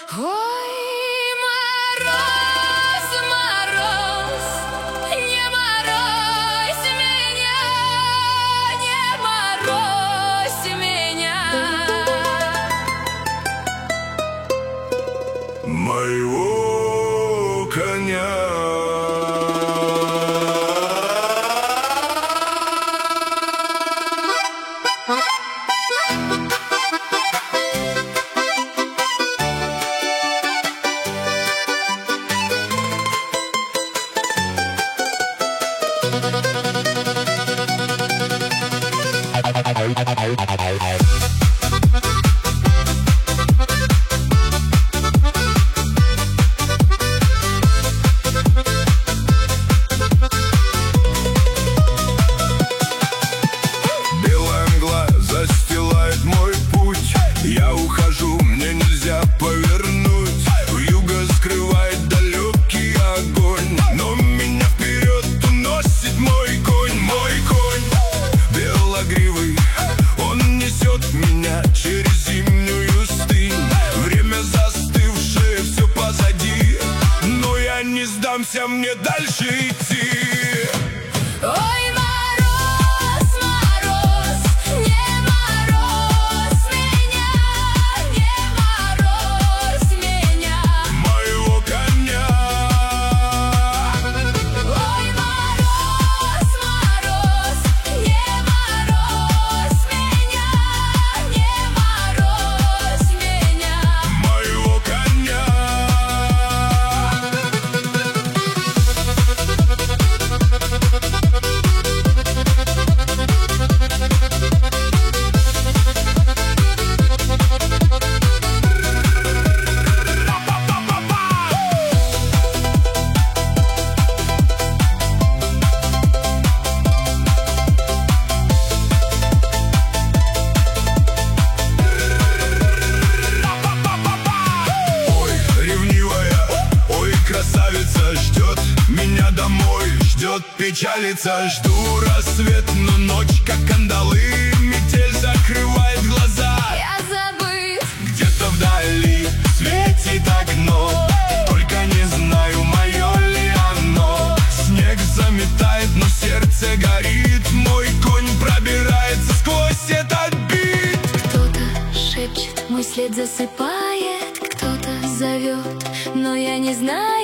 Ой, мороз, мороз, не морозь меня, не морозь меня. Моего коня. Белая мгла застилает мой путь. Я ухожу, мне нельзя повернуть. Вьюга скрывает далекий огонь, но меня вперед уносит мой конь. Мой конь белогривый, он несет меня через зимнюю стынь. Время застывшее, все позади, но я не сдамся, мне дальше идти. Ой, мороз, мороз, не морозь меня, не морозь меня. Моего коня. Ой, мороз, мороз, не морозь меня, не морозь меня. Моего коня. Ой, ревнивая, ой, красавица ждет меня домой, ждет, печалится. Жду рассвет, но ночь как кандалы, метель закрывает глаза. Я забыт. Где-то вдали светит окно, только не знаю, мое ли оно. Снег заметает, но сердце горит. Мой конь пробирается сквозь этот бит. Кто-то шепчет, мой след засыпает, кто-то зовет, но я не знаю.